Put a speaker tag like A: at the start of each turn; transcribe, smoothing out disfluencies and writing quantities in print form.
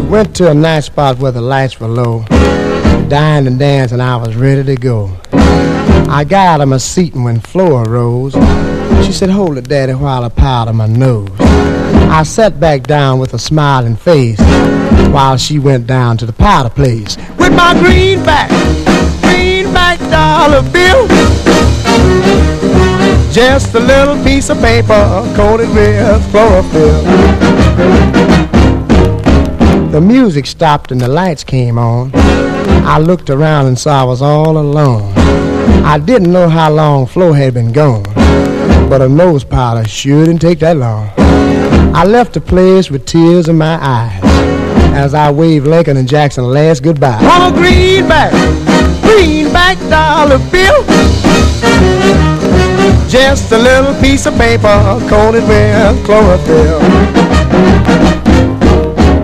A: Went to a night spot where the lights were low. Dined and danced and I was ready to go. I got out of my seat and when Flora rose, she said, "Hold it, Daddy, while I powder my nose." I sat back down with a smiling face while she went down to the powder place with my greenback dollar bill. Just a little piece of paper coated with chlorophyll. The music stopped and the lights came on. I looked around and saw I was all alone. I didn't know how long Flo had been gone, but a nose powder sure didn't take that long. I left the place with tears in my eyes as I waved Lincoln and Jackson last goodbye. On a greenback dollar bill. Just a little piece of paper coated with chlorophyll.